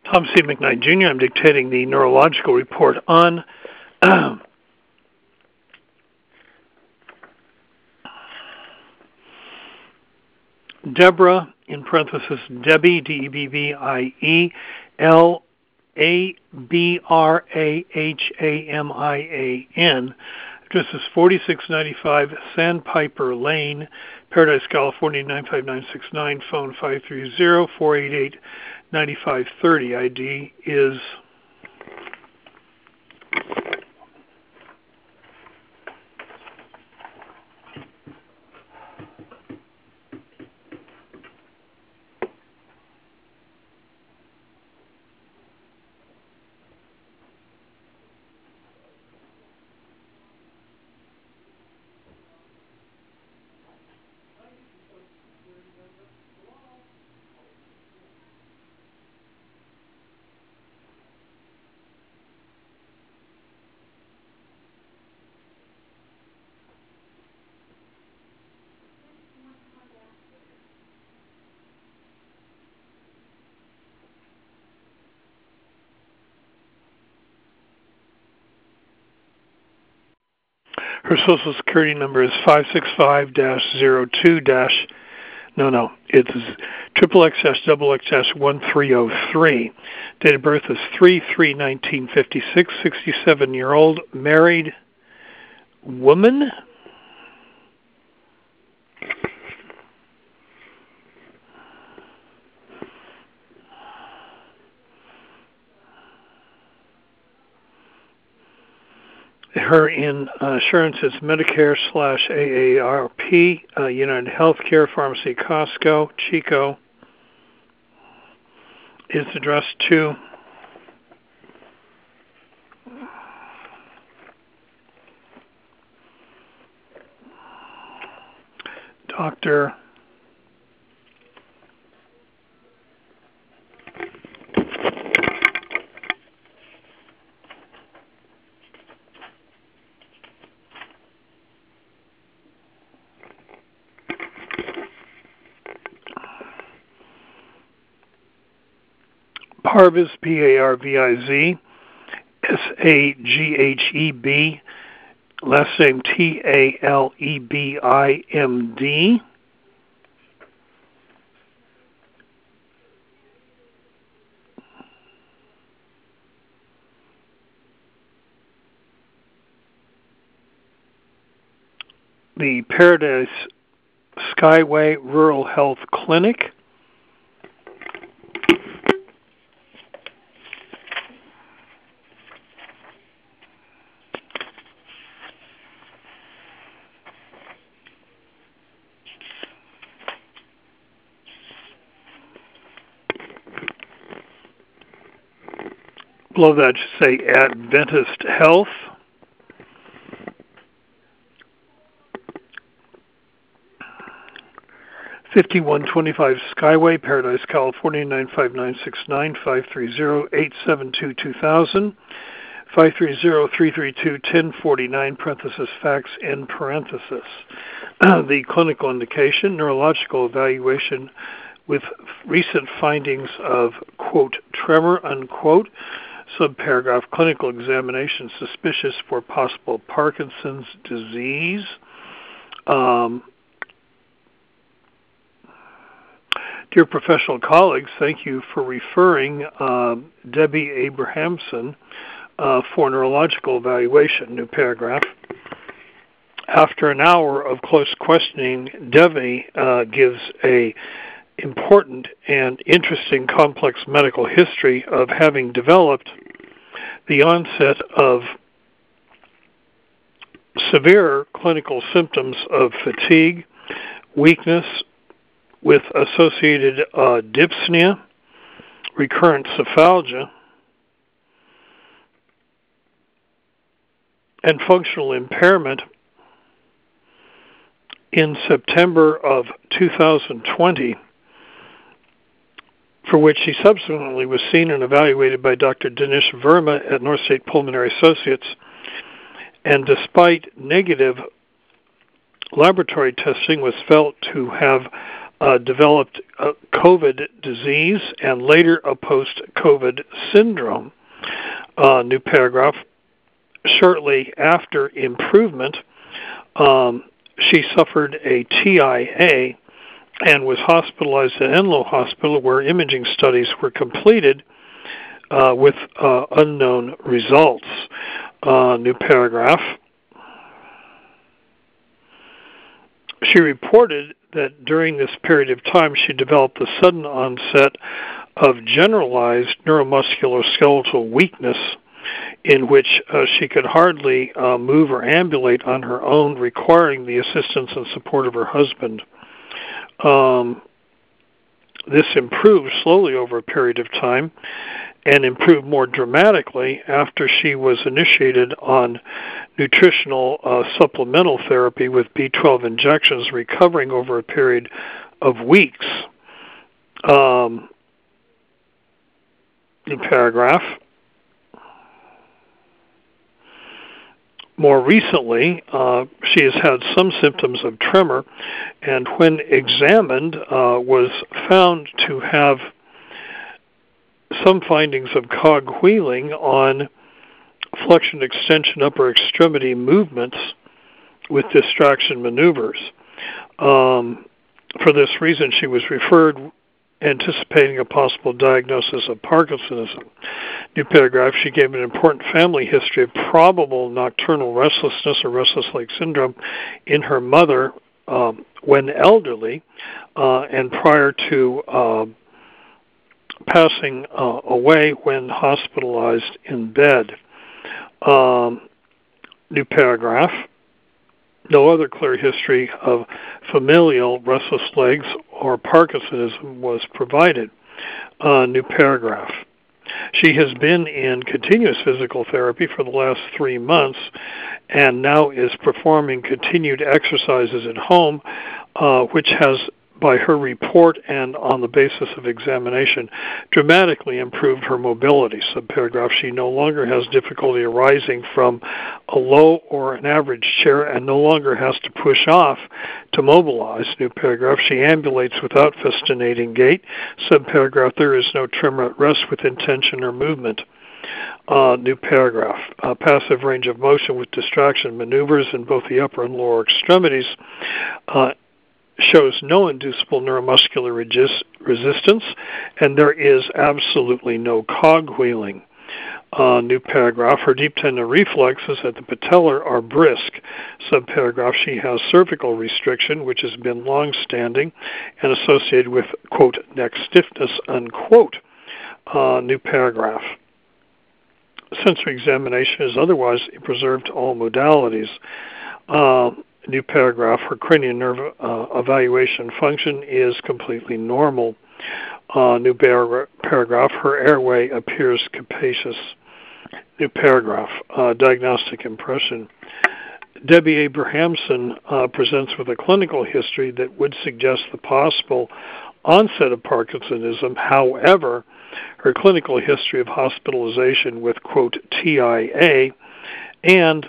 Tom C. McKnight, Jr. I'm dictating the neurological report on Deborah, in parenthesis, Debbie, Debbielabramhamian, address is 4695 Sandpiper Lane, Paradise, California, 95969, phone 530-488-9530. ID is her social security number is 565-02- it's XXX-XXX-1303. Date of birth is 3/3/1956, 67-year-old, married woman. Her insurance is Medicare/AARP, United Healthcare, Pharmacy, Costco, Chico. Is addressed to Dr. Parviz, Parviz, Sagheb, last name Talebimd. The Paradise Skyway Rural Health Clinic. Below that should say Adventist Health. (5125) Skyway, Paradise, California, 95969, 530-872-2000, 530-332-1049, parenthesis, fax, end parenthesis. The clinical indication, neurological evaluation with recent findings of, quote, tremor, unquote, subparagraph, clinical examination suspicious for possible Parkinson's disease. Dear professional colleagues, thank you for referring Debbie Abrahamson for neurological evaluation. New paragraph. After an hour of close questioning, Debbie gives a important and interesting complex medical history of having developed the onset of severe clinical symptoms of fatigue, weakness with associated dyspnea, recurrent cephalgia, and functional impairment in September of 2020, for which she subsequently was seen and evaluated by Dr. Dinesh Verma at North State Pulmonary Associates. And despite negative laboratory testing, was felt to have developed COVID disease and later a post-COVID syndrome. New paragraph. Shortly after improvement, she suffered a TIA and was hospitalized at Enloe Hospital, where imaging studies were completed with unknown results. New paragraph. She reported that during this period of time she developed a sudden onset of generalized neuromuscular skeletal weakness, in which she could hardly move or ambulate on her own, requiring the assistance and support of her husband. This improved slowly over a period of time and improved more dramatically after she was initiated on nutritional supplemental therapy with B12 injections, recovering over a period of weeks. New paragraph. More recently, she has had some symptoms of tremor, and when examined, was found to have some findings of cogwheeling on flexion extension upper extremity movements with distraction maneuvers. For this reason, she was referred, anticipating a possible diagnosis of Parkinsonism. New paragraph. She gave an important family history of probable nocturnal restlessness or restless leg syndrome in her mother when elderly and prior to passing away when hospitalized in bed. New paragraph. No other clear history of familial restless legs or Parkinsonism was provided. New paragraph. She has been in continuous physical therapy for the last 3 months and now is performing continued exercises at home, which has, by her report and on the basis of examination, dramatically improved her mobility. Subparagraph. She no longer has difficulty arising from a low or an average chair and no longer has to push off to mobilize. New paragraph. She ambulates without festinating gait. Subparagraph. There is no tremor at rest with intention or movement. New paragraph. Passive range of motion with distraction maneuvers in both the upper and lower extremities. Shows no inducible neuromuscular resistance, and there is absolutely no cogwheeling. New paragraph. Her deep tendon reflexes at the patellar are brisk. Subparagraph. She has cervical restriction, which has been long-standing and associated with, quote, neck stiffness, unquote. New paragraph. Sensory examination is otherwise preserved all modalities. New paragraph. Her cranial nerve evaluation function is completely normal. New paragraph. Her airway appears capacious. New paragraph. Diagnostic impression. Debbie Abrahamson presents with a clinical history that would suggest the possible onset of Parkinsonism. However, her clinical history of hospitalization with, quote, TIA and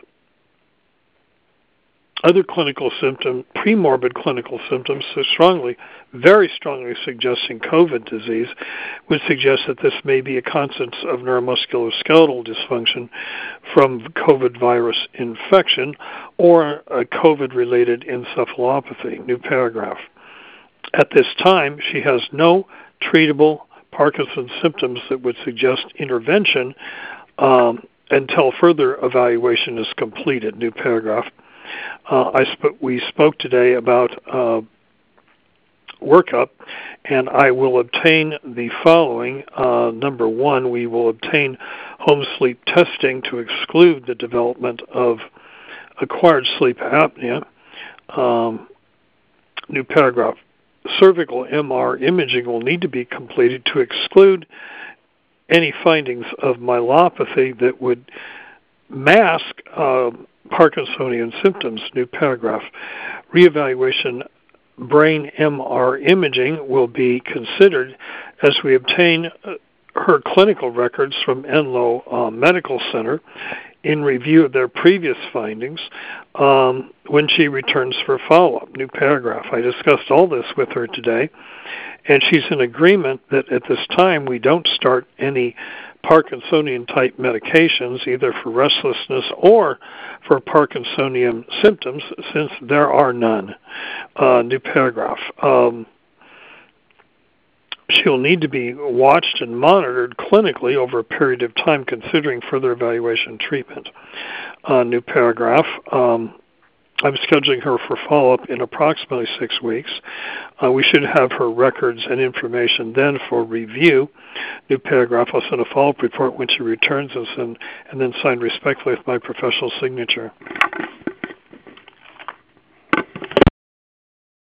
other clinical symptoms, premorbid clinical symptoms, so very strongly suggesting COVID disease, would suggest that this may be a consequence of neuromusculoskeletal dysfunction from COVID virus infection or a COVID-related encephalopathy. New paragraph. At this time, she has no treatable Parkinson's symptoms that would suggest intervention until further evaluation is completed. New paragraph. We spoke today about workup, and I will obtain the following. Number one, we will obtain home sleep testing to exclude the development of acquired sleep apnea. New paragraph. Cervical MR imaging will need to be completed to exclude any findings of myelopathy that would mask Parkinsonian symptoms. New paragraph. Reevaluation brain MR imaging will be considered as we obtain her clinical records from Enloe Medical Center in review of their previous findings when she returns for follow-up. New paragraph. I discussed all this with her today, and she's in agreement that at this time we don't start any Parkinsonian-type medications, either for restlessness or for Parkinsonian symptoms, since there are none. New paragraph. She'll need to be watched and monitored clinically over a period of time, considering further evaluation and treatment. New paragraph. I'm scheduling her for follow-up in approximately 6 weeks. We should have her records and information then for review. New paragraph. I'll send a follow-up report when she returns us and then sign respectfully with my professional signature.